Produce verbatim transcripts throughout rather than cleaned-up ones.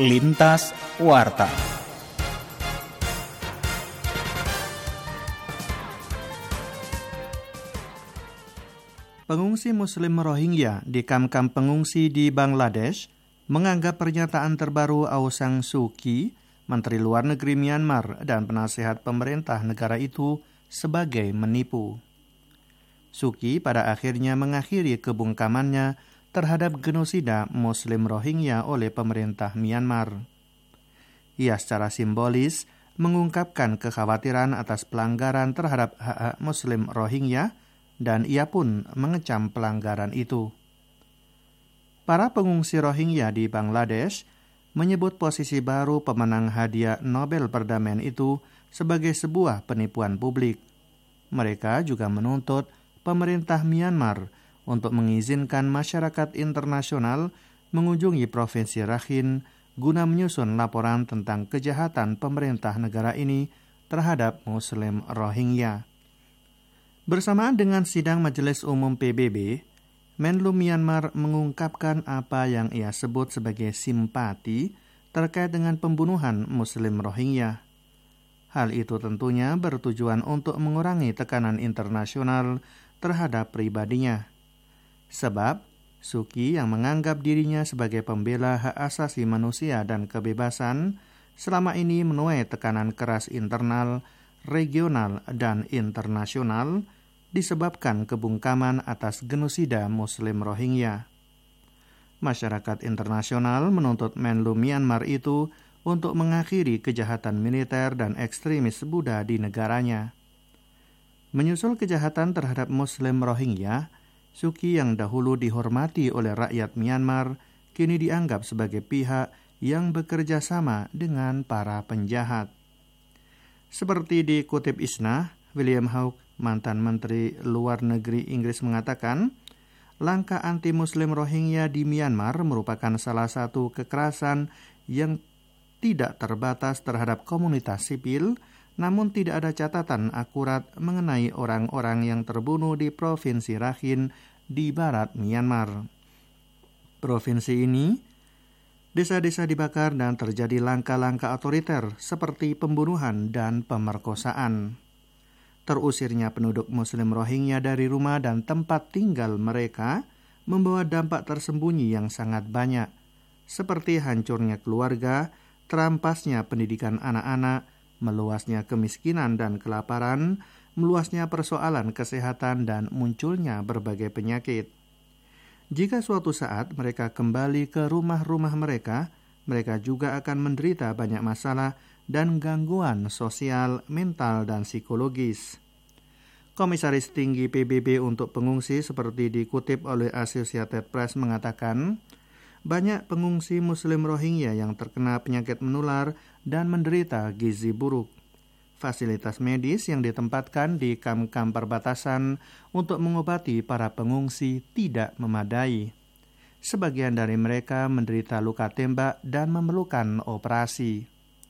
Lintas Warta. Pengungsi Muslim Rohingya di kamp-kamp pengungsi di Bangladesh menganggap pernyataan terbaru Aung San Suu Kyi, Menteri Luar Negeri Myanmar dan penasehat pemerintah negara itu sebagai menipu. Suu Kyi pada akhirnya mengakhiri kebungkamannya terhadap genosida Muslim Rohingya oleh pemerintah Myanmar. Ia secara simbolis mengungkapkan kekhawatiran atas pelanggaran terhadap hak-hak Muslim Rohingya dan ia pun mengecam pelanggaran itu. Para pengungsi Rohingya di Bangladesh menyebut posisi baru pemenang hadiah Nobel Perdamaian itu sebagai sebuah penipuan publik. Mereka juga menuntut pemerintah Myanmar untuk mengizinkan masyarakat internasional mengunjungi Provinsi Rakhine guna menyusun laporan tentang kejahatan pemerintah negara ini terhadap Muslim Rohingya. Bersamaan dengan sidang Majelis Umum P B B, Menlu Myanmar mengungkapkan apa yang ia sebut sebagai simpati terkait dengan pembunuhan Muslim Rohingya. Hal itu tentunya bertujuan untuk mengurangi tekanan internasional terhadap pribadinya. Sebab, Suu Kyi yang menganggap dirinya sebagai pembela hak asasi manusia dan kebebasan, selama ini menuai tekanan keras internal, regional, dan internasional disebabkan kebungkaman atas genosida Muslim Rohingya. Masyarakat internasional menuntut Menlu Myanmar itu untuk mengakhiri kejahatan militer dan ekstremis Buddha di negaranya. Menyusul kejahatan terhadap Muslim Rohingya, Suu Kyi yang dahulu dihormati oleh rakyat Myanmar kini dianggap sebagai pihak yang bekerja sama dengan para penjahat. Seperti dikutip Isna, William Hague, mantan Menteri Luar Negeri Inggris mengatakan, langkah anti-Muslim Rohingya di Myanmar merupakan salah satu kekerasan yang tidak terbatas terhadap komunitas sipil, namun tidak ada catatan akurat mengenai orang-orang yang terbunuh di Provinsi Rakhine di barat Myanmar. Provinsi ini, desa-desa dibakar dan terjadi langkah-langkah otoriter seperti pembunuhan dan pemerkosaan. Terusirnya penduduk Muslim Rohingya dari rumah dan tempat tinggal mereka membawa dampak tersembunyi yang sangat banyak, seperti hancurnya keluarga, terampasnya pendidikan anak-anak, meluasnya kemiskinan dan kelaparan, meluasnya persoalan kesehatan dan munculnya berbagai penyakit. Jika suatu saat mereka kembali ke rumah-rumah mereka, mereka juga akan menderita banyak masalah dan gangguan sosial, mental, dan psikologis. Komisaris Tinggi P B B untuk pengungsi seperti dikutip oleh Associated Press mengatakan, banyak pengungsi Muslim Rohingya yang terkena penyakit menular dan menderita gizi buruk. Fasilitas medis yang ditempatkan di kamp-kamp perbatasan untuk mengobati para pengungsi tidak memadai. Sebagian dari mereka menderita luka tembak dan memerlukan operasi.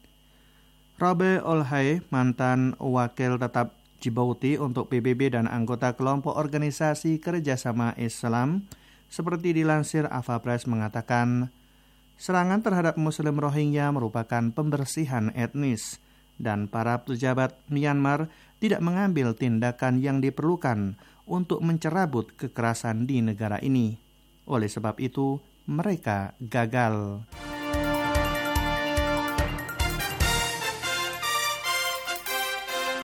Robe Olhai, mantan wakil tetap Djibouti untuk P B B dan anggota kelompok organisasi kerjasama Islam, seperti dilansir Ava Press mengatakan, serangan terhadap Muslim Rohingya merupakan pembersihan etnis dan para pejabat Myanmar tidak mengambil tindakan yang diperlukan untuk mencerabut kekerasan di negara ini. Oleh sebab itu, mereka gagal.